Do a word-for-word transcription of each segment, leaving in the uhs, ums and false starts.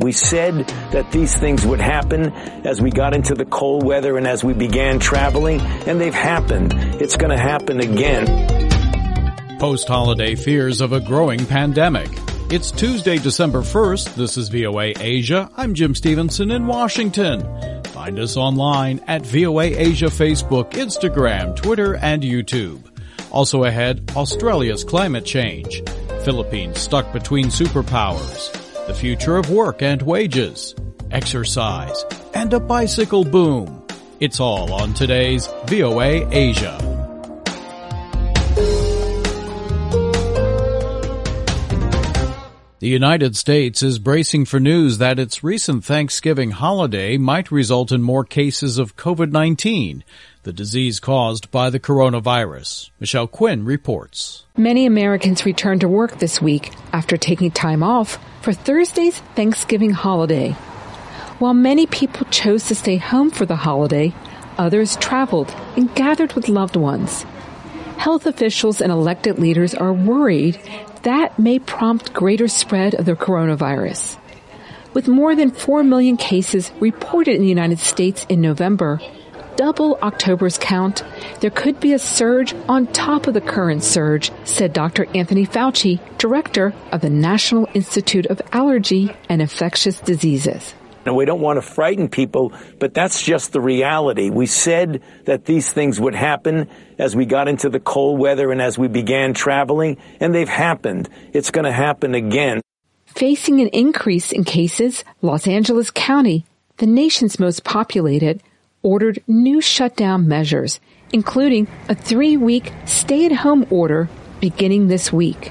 We said that these things would happen as we got into the cold weather and as we began traveling, and they've happened. It's going to happen again. Post-holiday fears of a growing pandemic. It's Tuesday, December first. This is V O A Asia. I'm Jim Stevenson in Washington. Find us online at V O A Asia Facebook, Instagram, Twitter, and YouTube. Also ahead, Australia's climate change. Philippines stuck between superpowers. The future of work and wages. Exercise. And a bicycle boom. It's all on today's V O A Asia. The United States is bracing for news that its recent Thanksgiving holiday might result in more cases of COVID nineteen, the disease caused by the coronavirus. Michelle Quinn reports. Many Americans returned to work this week after taking time off for Thursday's Thanksgiving holiday. While many people chose to stay home for the holiday, others traveled and gathered with loved ones. Health officials and elected leaders are worried that may prompt greater spread of the coronavirus. With more than four million cases reported in the United States in November, double October's count, there could be a surge on top of the current surge, said Doctor Anthony Fauci, director of the National Institute of Allergy and Infectious Diseases. And we don't want to frighten people, but that's just the reality. We said that these things would happen as we got into the cold weather and as we began traveling, and they've happened. It's going to happen again. Facing an increase in cases, Los Angeles County, the nation's most populated, ordered new shutdown measures, including a three-week stay-at-home order beginning this week.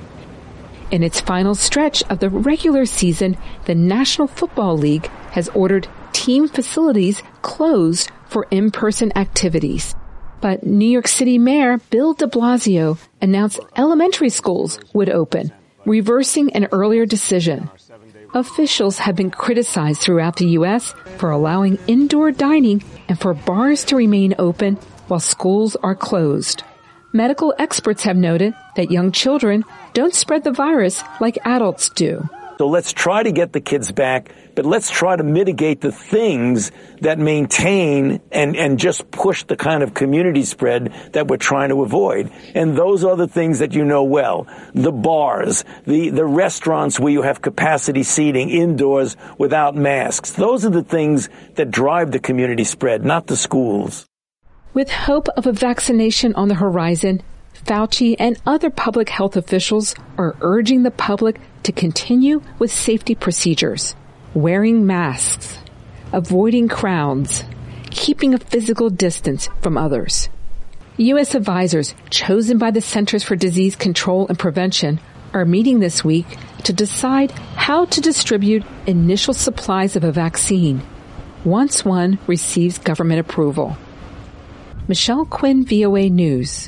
In its final stretch of the regular season, the National Football League has ordered team facilities closed for in-person activities. But New York City Mayor Bill de Blasio announced elementary schools would open, reversing an earlier decision. Officials have been criticized throughout the U S for allowing indoor dining and for bars to remain open while schools are closed. Medical experts have noted that young children don't spread the virus like adults do. So let's try to get the kids back, but let's try to mitigate the things that maintain and, and just push the kind of community spread that we're trying to avoid. And those are the things that you know well. The bars, the, the restaurants where you have capacity seating indoors without masks. Those are the things that drive the community spread, not the schools. With hope of a vaccination on the horizon, Fauci and other public health officials are urging the public to continue with safety procedures, wearing masks, avoiding crowds, keeping a physical distance from others. U S advisors chosen by the Centers for Disease Control and Prevention are meeting this week to decide how to distribute initial supplies of a vaccine once one receives government approval. Michelle Quinn, V O A News.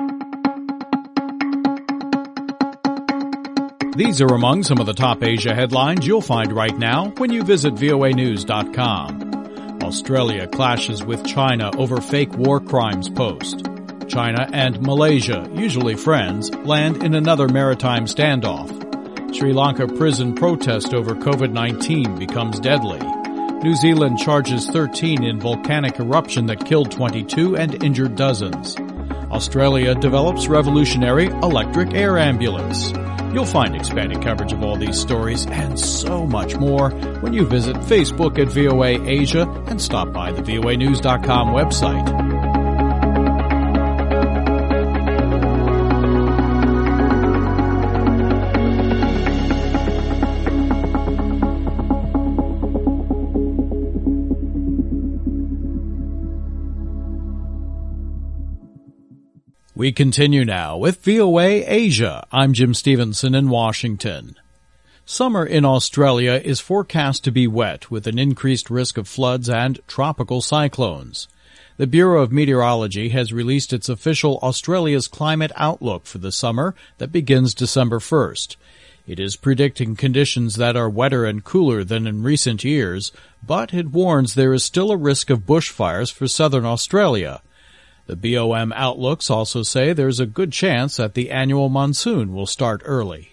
These are among some of the top Asia headlines you'll find right now when you visit V O A news dot com. Australia clashes with China over fake war crimes post. China and Malaysia, usually friends, land in another maritime standoff. Sri Lanka prison protest over COVID nineteen becomes deadly. New Zealand charges thirteen in volcanic eruption that killed twenty-two and injured dozens. Australia develops revolutionary electric air ambulance. You'll find expanded coverage of all these stories and so much more when you visit Facebook at V O A Asia and stop by the V O A news dot com website. We continue now with V O A Asia. I'm Jim Stevenson in Washington. Summer in Australia is forecast to be wet with an increased risk of floods and tropical cyclones. The Bureau of Meteorology has released its official Australia's climate outlook for the summer that begins December first. It is predicting conditions that are wetter and cooler than in recent years, but it warns there is still a risk of bushfires for southern Australia. The B O M outlooks also say there's a good chance that the annual monsoon will start early.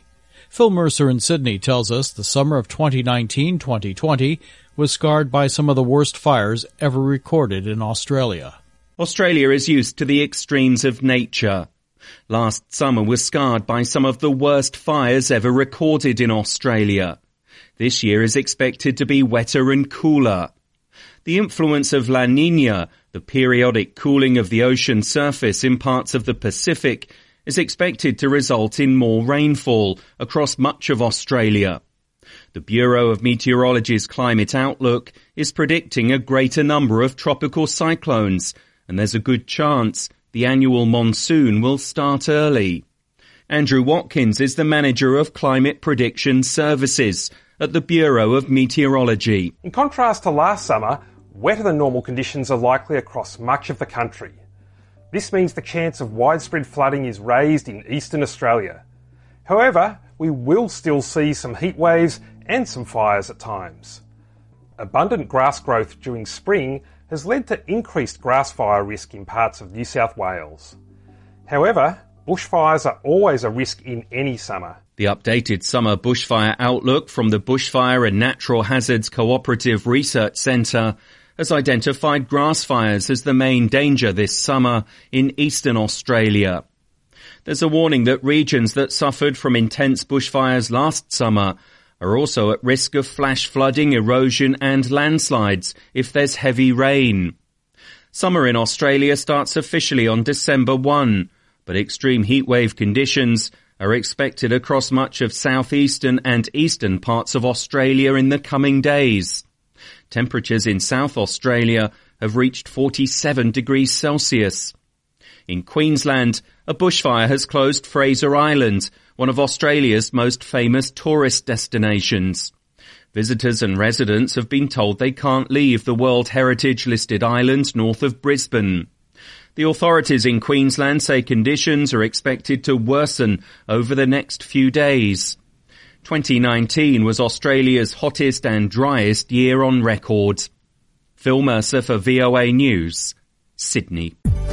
Phil Mercer in Sydney tells us the summer of twenty nineteen twenty twenty was scarred by some of the worst fires ever recorded in Australia. Australia is used to the extremes of nature. Last summer was scarred by some of the worst fires ever recorded in Australia. This year is expected to be wetter and cooler. The influence of La Niña, the periodic cooling of the ocean surface in parts of the Pacific, is expected to result in more rainfall across much of Australia. The Bureau of Meteorology's climate outlook is predicting a greater number of tropical cyclones, and there's a good chance the annual monsoon will start early. Andrew Watkins is the manager of Climate Prediction Services at the Bureau of Meteorology. In contrast to last summer, wetter than normal conditions are likely across much of the country. This means the chance of widespread flooding is raised in eastern Australia. However, we will still see some heat waves and some fires at times. Abundant grass growth during spring has led to increased grass fire risk in parts of New South Wales. However, bushfires are always a risk in any summer. The updated summer bushfire outlook from the Bushfire and Natural Hazards Cooperative Research Centre has identified grass fires as the main danger this summer in eastern Australia. There's a warning that regions that suffered from intense bushfires last summer are also at risk of flash flooding, erosion and landslides if there's heavy rain. Summer in Australia starts officially on December first, but extreme heatwave conditions are expected across much of southeastern and eastern parts of Australia in the coming days. Temperatures in South Australia have reached forty-seven degrees Celsius. In Queensland, a bushfire has closed Fraser Island, one of Australia's most famous tourist destinations. Visitors and residents have been told they can't leave the World Heritage-listed island north of Brisbane. The authorities in Queensland say conditions are expected to worsen over the next few days. twenty nineteen was Australia's hottest and driest year on record. Phil Mercer for V O A News, Sydney.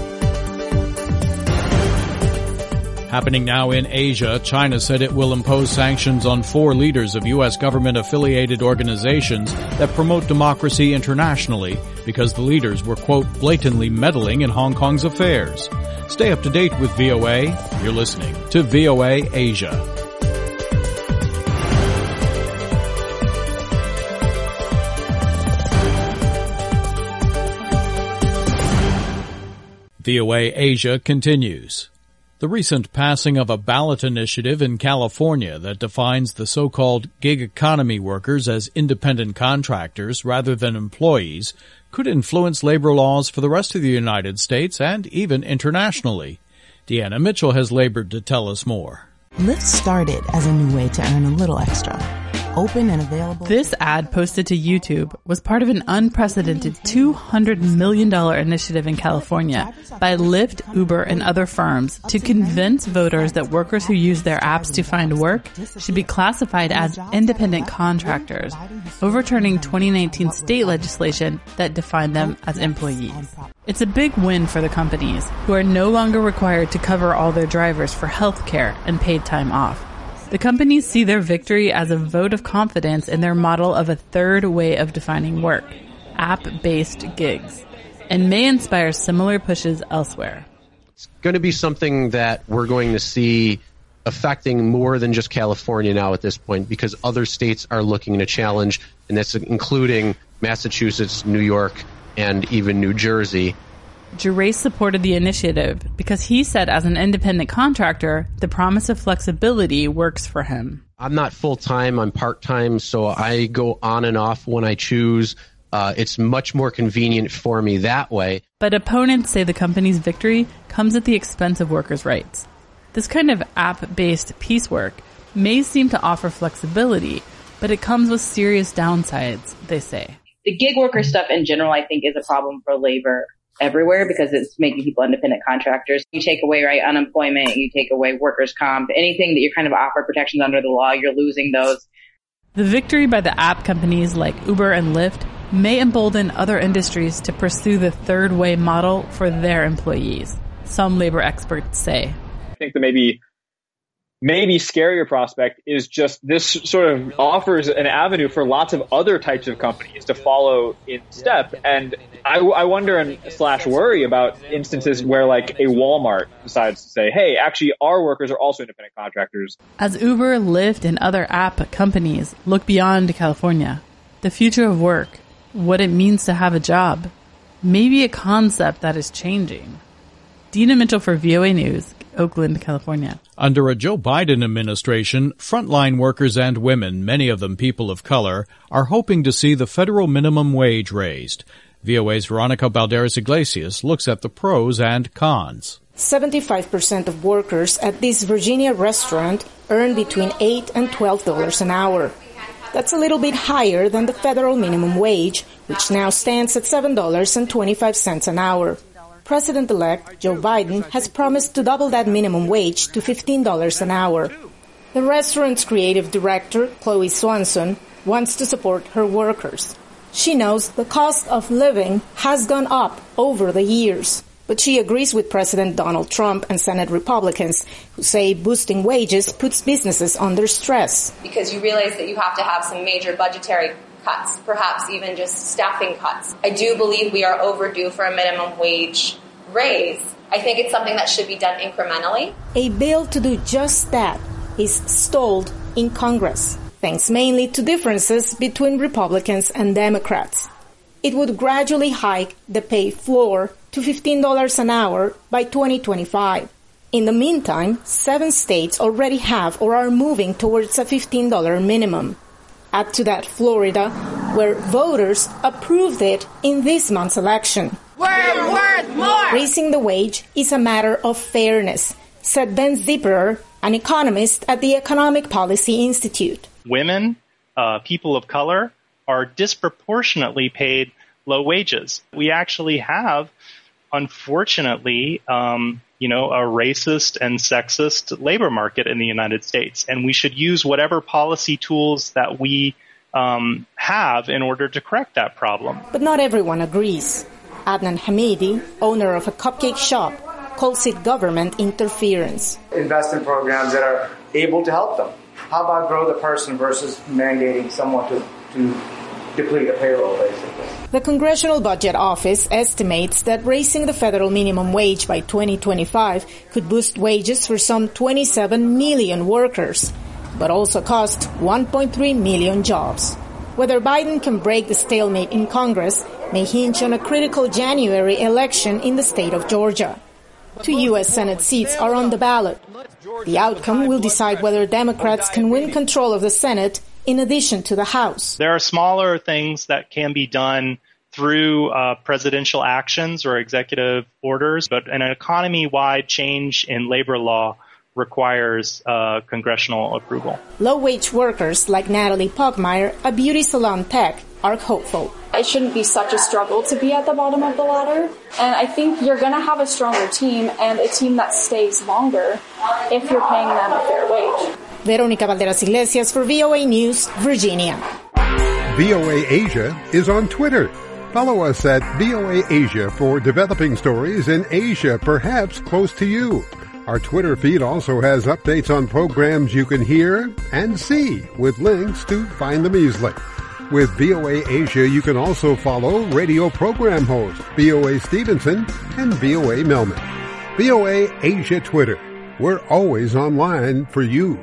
Happening now in Asia, China said it will impose sanctions on four leaders of U S government-affiliated organizations that promote democracy internationally because the leaders were, quote, blatantly meddling in Hong Kong's affairs. Stay up to date with V O A. You're listening to V O A Asia. V O A Asia continues. The recent passing of a ballot initiative in California that defines the so-called gig economy workers as independent contractors rather than employees could influence labor laws for the rest of the United States and even internationally. Deanna Mitchell has labored to tell us more. Lyft started as a new way to earn a little extra. Open and available. This ad posted to YouTube was part of an unprecedented two hundred million dollars initiative in California by Lyft, Uber, and other firms to convince voters that workers who use their apps to find work should be classified as independent contractors, overturning twenty nineteen state legislation that defined them as employees. It's a big win for the companies, who are no longer required to cover all their drivers for health care and paid time off. The companies see their victory as a vote of confidence in their model of a third way of defining work, app-based gigs, and may inspire similar pushes elsewhere. It's going to be something that we're going to see affecting more than just California now at this point, because other states are looking to challenge, and that's including Massachusetts, New York, and even New Jersey. Gerace supported the initiative because he said as an independent contractor, the promise of flexibility works for him. I'm not full-time, I'm part-time, so I go on and off when I choose. Uh, it's much more convenient for me that way. But opponents say the company's victory comes at the expense of workers' rights. This kind of app-based piecework may seem to offer flexibility, but it comes with serious downsides, they say. The gig worker stuff in general, I think, is a problem for labor everywhere because it's making people independent contractors. You take away, right, unemployment, you take away workers' comp, anything that you're kind of offered protections under the law, you're losing those. The victory by the app companies like Uber and Lyft may embolden other industries to pursue the third way model for their employees, some labor experts say. I think that maybe maybe scarier prospect is just this sort of offers an avenue for lots of other types of companies to follow in step. And I, I wonder and slash worry about instances where like a Walmart decides to say, hey, actually our workers are also independent contractors. As Uber, Lyft, and other app companies look beyond California, the future of work, what it means to have a job, may be a concept that is changing. Dina Mitchell for V O A News, Oakland, California. Under a Joe Biden administration, frontline workers and women, many of them people of color, are hoping to see the federal minimum wage raised. V O A's Veronica Balderas Iglesias looks at the pros and cons. seventy-five percent of workers at this Virginia restaurant earn between eight and twelve dollars an hour. That's a little bit higher than the federal minimum wage, which now stands at seven dollars and twenty-five cents an hour. President-elect Joe Biden has promised to double that minimum wage to fifteen dollars an hour. The restaurant's creative director, Chloe Swanson, wants to support her workers. She knows the cost of living has gone up over the years, but she agrees with President Donald Trump and Senate Republicans who say boosting wages puts businesses under stress. Because you realize that you have to have some major budgetary cuts, perhaps even just staffing cuts. I do believe we are overdue for a minimum wage raise. I think it's something that should be done incrementally. A bill to do just that is stalled in Congress, thanks mainly to differences between Republicans and Democrats. It would gradually hike the pay floor to fifteen dollars an hour by twenty twenty-five. In the meantime, seven states already have or are moving towards a fifteen dollars minimum. Add to that Florida, where voters approved it in this month's election. We're worth more! Raising the wage is a matter of fairness, said Ben Zipperer, an economist at the Economic Policy Institute. Women, uh, people of color, are disproportionately paid low wages. We actually have, unfortunately, um, you know, a racist and sexist labor market in the United States. And we should use whatever policy tools that we um, have in order to correct that problem. But not everyone agrees. Adnan Hamidi, owner of a cupcake shop, calls it government interference. Invest in programs that are able to help them. How about grow the person versus mandating someone to, to deplete a payroll, basically? The Congressional Budget Office estimates that raising the federal minimum wage by twenty twenty-five could boost wages for some twenty-seven million workers, but also cost one point three million jobs. Whether Biden can break the stalemate in Congress may hinge on a critical January election in the state of Georgia. Two U S Senate seats are on the ballot. The outcome will decide whether Democrats can win control of the Senate in addition to the House. There are smaller things that can be done through uh, presidential actions or executive orders, but an economy-wide change in labor law requires uh, congressional approval. Low-wage workers like Natalie Pogmeyer, a beauty salon tech, are hopeful. It shouldn't be such a struggle to be at the bottom of the ladder. And I think you're going to have a stronger team and a team that stays longer if you're paying them a fair wage. Veronica Balderas Iglesias for V O A News, Virginia. V O A Asia is on Twitter. Follow us at V O A Asia for developing stories in Asia, perhaps close to you. Our Twitter feed also has updates on programs you can hear and see with links to find them easily. With V O A Asia, you can also follow radio program host V O A Stevenson and V O A Melman. V O A Asia Twitter. We're always online for you.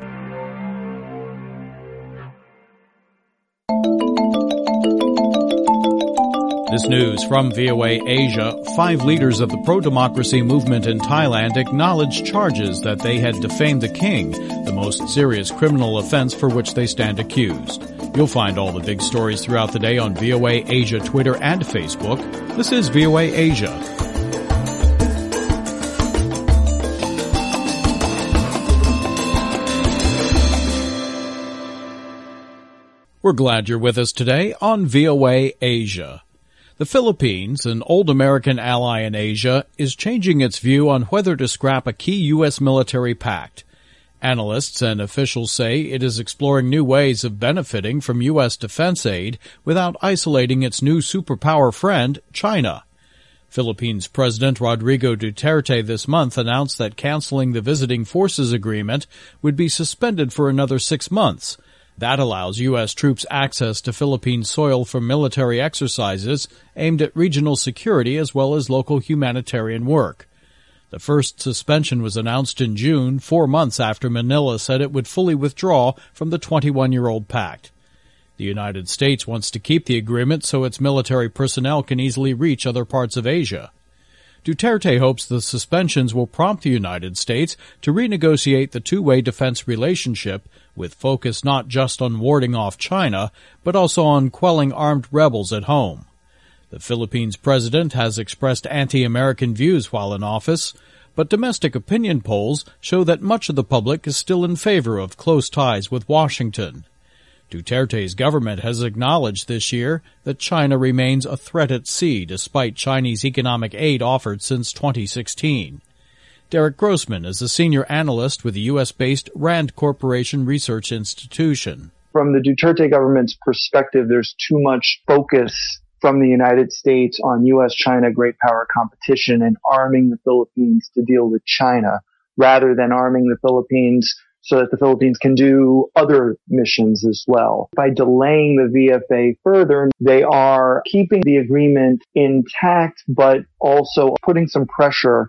This news from V O A Asia. Five leaders of the pro-democracy movement in Thailand acknowledged charges that they had defamed the king, the most serious criminal offense for which they stand accused. You'll find all the big stories throughout the day on V O A Asia Twitter and Facebook. This is V O A Asia. We're glad you're with us today on V O A Asia. The Philippines, an old American ally in Asia, is changing its view on whether to scrap a key U S military pact. Analysts and officials say it is exploring new ways of benefiting from U S defense aid without isolating its new superpower friend, China. Philippines President Rodrigo Duterte this month announced that canceling the Visiting Forces Agreement would be suspended for another six months. That allows U S troops access to Philippine soil for military exercises aimed at regional security as well as local humanitarian work. The first suspension was announced in June, four months after Manila said it would fully withdraw from the twenty-one-year-old pact. The United States wants to keep the agreement so its military personnel can easily reach other parts of Asia. Duterte hopes the suspensions will prompt the United States to renegotiate the two-way defense relationship with focus not just on warding off China, but also on quelling armed rebels at home. The Philippines president has expressed anti-American views while in office, but domestic opinion polls show that much of the public is still in favor of close ties with Washington. Duterte's government has acknowledged this year that China remains a threat at sea despite Chinese economic aid offered since twenty sixteen. Derek Grossman is a senior analyst with the U S-based RAND Corporation Research Institution. From the Duterte government's perspective, there's too much focus from the United States on U S-China great power competition and arming the Philippines to deal with China, rather than arming the Philippines so that the Philippines can do other missions as well. By delaying the V F A further, they are keeping the agreement intact, but also putting some pressure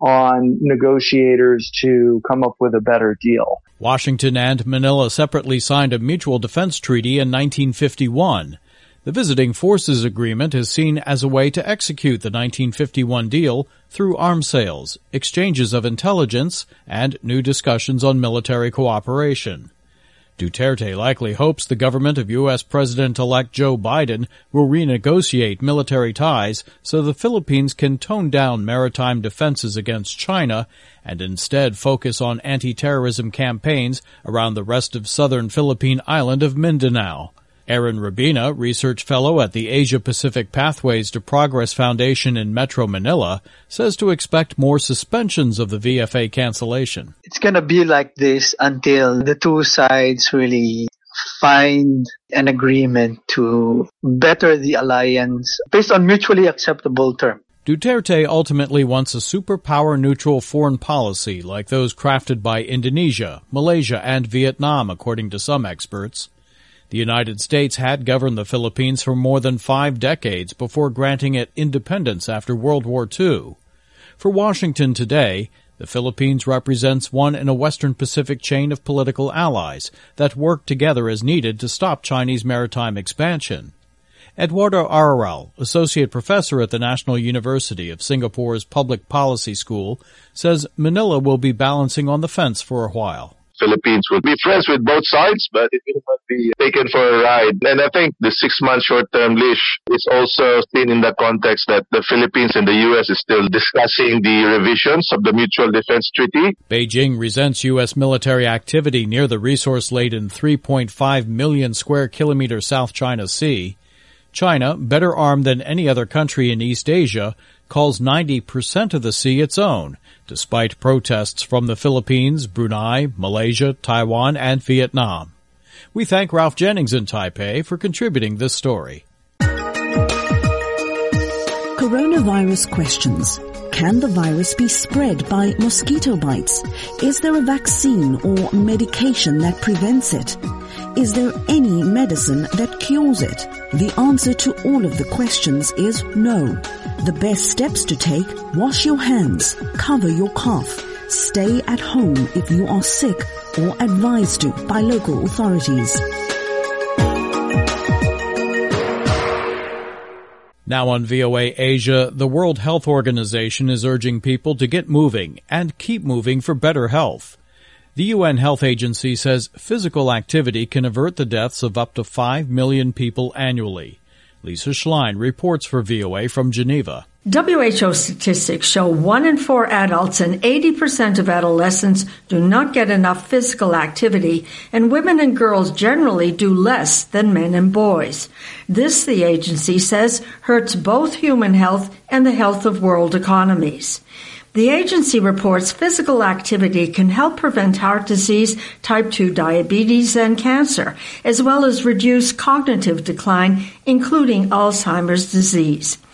on negotiators to come up with a better deal. Washington and Manila separately signed a mutual defense treaty in nineteen fifty-one. The Visiting Forces Agreement is seen as a way to execute the nineteen fifty-one deal through arms sales, exchanges of intelligence, and new discussions on military cooperation. Duterte likely hopes the government of U S President-elect Joe Biden will renegotiate military ties so the Philippines can tone down maritime defenses against China and instead focus on anti-terrorism campaigns around the rest of southern Philippine island of Mindanao. Aaron Rabina, research fellow at the Asia-Pacific Pathways to Progress Foundation in Metro Manila, says to expect more suspensions of the V F A cancellation. It's going to be like this until the two sides really find an agreement to better the alliance based on mutually acceptable terms. Duterte ultimately wants a superpower-neutral foreign policy like those crafted by Indonesia, Malaysia, and Vietnam, according to some experts. The United States had governed the Philippines for more than five decades before granting it independence after World War Two. For Washington today, the Philippines represents one in a Western Pacific chain of political allies that work together as needed to stop Chinese maritime expansion. Eduardo Araral, associate professor at the National University of Singapore's Public Policy School, says Manila will be balancing on the fence for a while. Philippines will be friends with both sides, but it will not be taken for a ride. And I think the six-month short-term leash is also seen in the context that the Philippines and the U S is still discussing the revisions of the Mutual Defense Treaty. Beijing resents U S military activity near the resource-laden three point five million square kilometer South China Sea. China, better armed than any other country in East Asia, calls ninety percent of the sea its own, despite protests from the Philippines, Brunei, Malaysia, Taiwan, and Vietnam. We thank Ralph Jennings in Taipei for contributing this story. Coronavirus questions. Can the virus be spread by mosquito bites? Is there a vaccine or medication that prevents it? Is there any medicine that cures it? The answer to all of the questions is no. The best steps to take: wash your hands, cover your cough, stay at home if you are sick or advised to by local authorities. Now on V O A Asia, the World Health Organization is urging people to get moving and keep moving for better health. The U N Health Agency says physical activity can avert the deaths of up to five million people annually. Lisa Schlein reports for V O A from Geneva. W H O statistics show one in four adults and eighty percent of adolescents do not get enough physical activity, and women and girls generally do less than men and boys. This, the agency says, hurts both human health and the health of world economies. The agency reports physical activity can help prevent heart disease, type two diabetes, and cancer, as well as reduce cognitive decline, including Alzheimer's disease.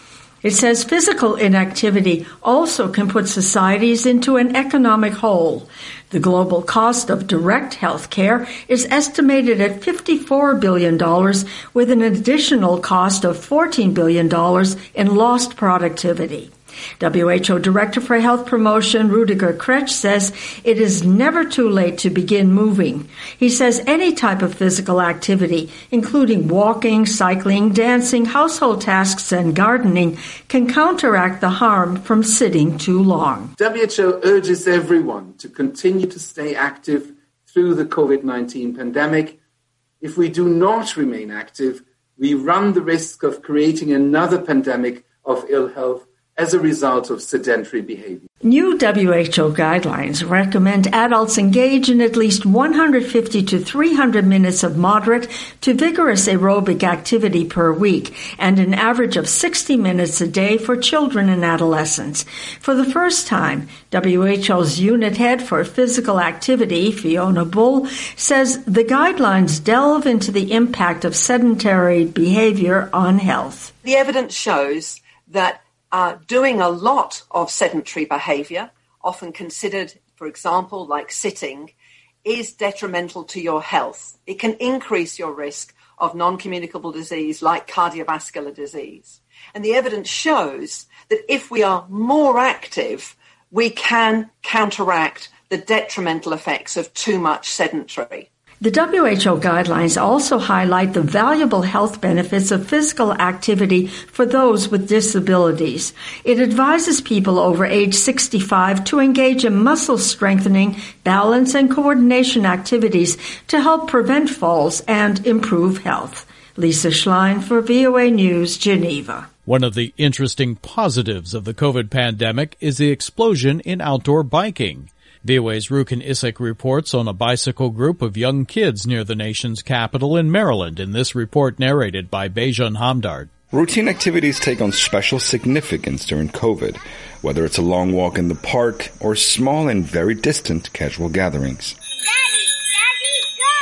It says physical inactivity also can put societies into an economic hole. The global cost of direct health care is estimated at fifty-four billion dollars, with an additional cost of fourteen billion dollars in lost productivity. W H O Director for Health Promotion Rudiger Kretsch says it is never too late to begin moving. He says any type of physical activity, including walking, cycling, dancing, household tasks, and gardening, can counteract the harm from sitting too long. W H O urges everyone to continue to stay active through the COVID nineteen pandemic. If we do not remain active, we run the risk of creating another pandemic of ill health as a result of sedentary behavior. New W H O guidelines recommend adults engage in at least one hundred fifty to three hundred minutes of moderate to vigorous aerobic activity per week and an average of sixty minutes a day for children and adolescents. For the first time, W H O's unit head for physical activity, Fiona Bull, says the guidelines delve into the impact of sedentary behavior on health. The evidence shows that Uh, doing a lot of sedentary behavior, often considered, for example, like sitting, is detrimental to your health. It can increase your risk of non-communicable disease like cardiovascular disease. And the evidence shows that if we are more active, we can counteract the detrimental effects of too much sedentary. The W H O guidelines also highlight the valuable health benefits of physical activity for those with disabilities. It advises people over age sixty-five to engage in muscle strengthening, balance, and coordination activities to help prevent falls and improve health. Lisa Schlein for V O A News, Geneva. One of the interesting positives of the COVID pandemic is the explosion in outdoor biking. V O A's Rukin Isik reports on a bicycle group of young kids near the nation's capital in Maryland, in this report narrated by Bejan Hamdard. Routine activities take on special significance during COVID, whether it's a long walk in the park or small and very distant casual gatherings. Daddy, Daddy,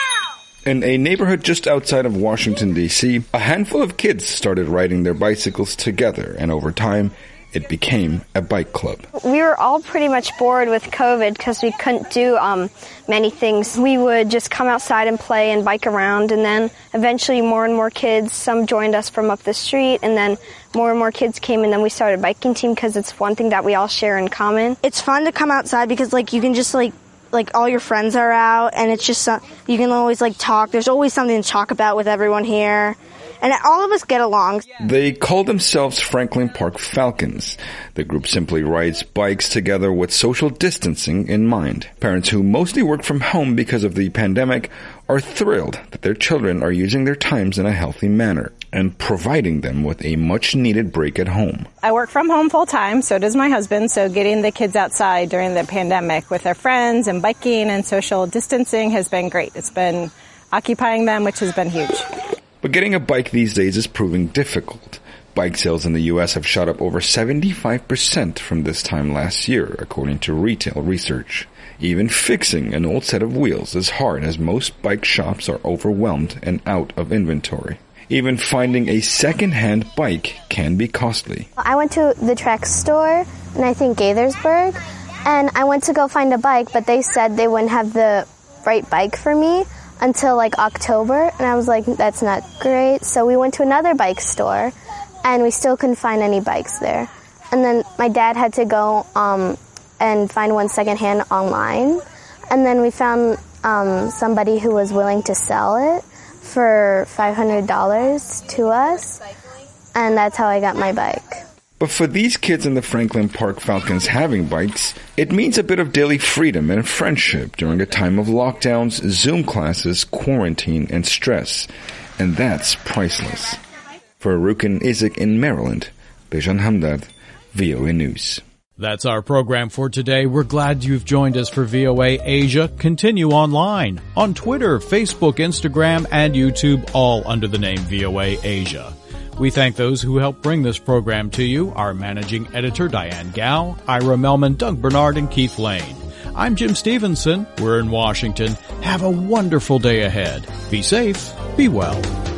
go! In a neighborhood just outside of Washington, D C, a handful of kids started riding their bicycles together, and over time, it became a bike club. We were all pretty much bored with COVID because we couldn't do um, many things. We would just come outside and play and bike around, and then eventually more and more kids, some joined us from up the street, and then more and more kids came, and then we started a biking team because it's one thing that we all share in common. It's fun to come outside because like you can just like like all your friends are out, and it's just uh, you can always like talk. There's always something to talk about with everyone here. And all of us get along. They call themselves Franklin Park Falcons. The group simply rides bikes together with social distancing in mind. Parents who mostly work from home because of the pandemic are thrilled that their children are using their times in a healthy manner and providing them with a much-needed break at home. I work from home full-time, so does my husband, so getting the kids outside during the pandemic with their friends and biking and social distancing has been great. It's been occupying them, which has been huge. But getting a bike these days is proving difficult. Bike sales in the U S have shot up over seventy-five percent from this time last year, according to retail research. Even fixing an old set of wheels is hard, as most bike shops are overwhelmed and out of inventory. Even finding a second-hand bike can be costly. I went to the Trek store, and I think Gaithersburg, and I went to go find a bike, but they said they wouldn't have the right bike for me until like October, and I was like, that's not great. So we went to another bike store, and we still couldn't find any bikes there. And then my dad had to go um, and find one secondhand online, and then we found um, somebody who was willing to sell it for five hundred dollars to us, and that's how I got my bike. But for these kids in the Franklin Park Falcons having bikes, it means a bit of daily freedom and friendship during a time of lockdowns, Zoom classes, quarantine, and stress. And that's priceless. For Rukin Isik in Maryland, Bejan Hamdard, V O A News. That's our program for today. We're glad you've joined us for V O A Asia. Continue online on Twitter, Facebook, Instagram, and YouTube, all under the name V O A Asia. We thank those who helped bring this program to you, our managing editor, Diane Gao, Ira Melman, Doug Bernard, and Keith Lane. I'm Jim Stevenson. We're in Washington. Have a wonderful day ahead. Be safe. Be well.